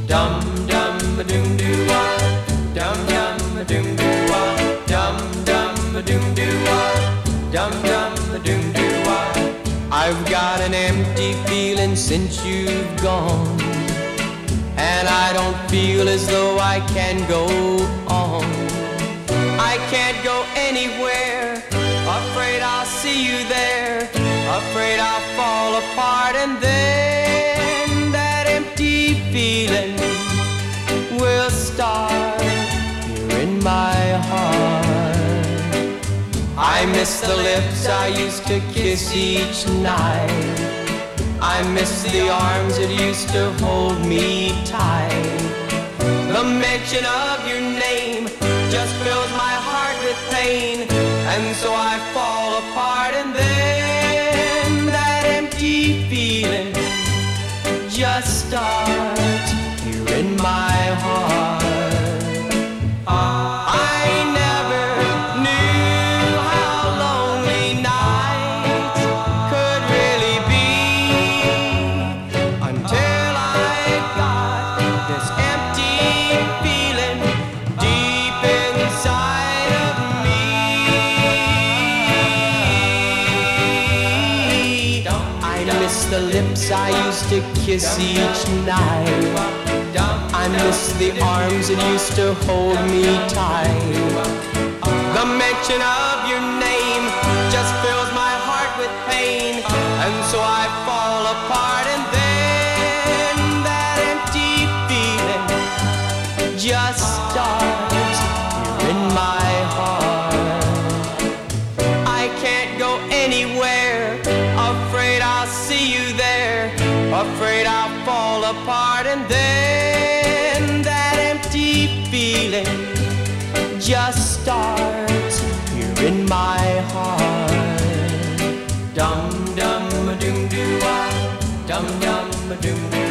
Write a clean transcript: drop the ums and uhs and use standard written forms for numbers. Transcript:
Dum dum a doom doo wah, dum dum a doom doo wah, dum dum a doom doo wah, dum dum a doom doo wah. I've got an empty feeling since you've gone, and I don't feel as though I can go on. I can't go anywhere, afraid I'll see you there, afraid I'll fall apart, and then that empty feeling will start here in my heart. I miss the lips I used to kiss each night. I miss the arms that used to hold me tight. The mention of your name just fills my heart with pain, and so I fall apart, and then that empty feeling just starts here in my heart. I never knew how lonely nights could really be until I got this empty feeling deep inside of me. I miss the lips I used to kiss each night. I miss the arms that used to hold me tight. The mention of your name just fills my heart with pain, and so I fall apart, and then that empty feeling just starts here in my heart. I can't go anywhere, afraid I'll see you there, afraid I'll fall apart, and then that empty feeling just starts here in my heart. Dum dum a doom doo wah, dum dum a doom doo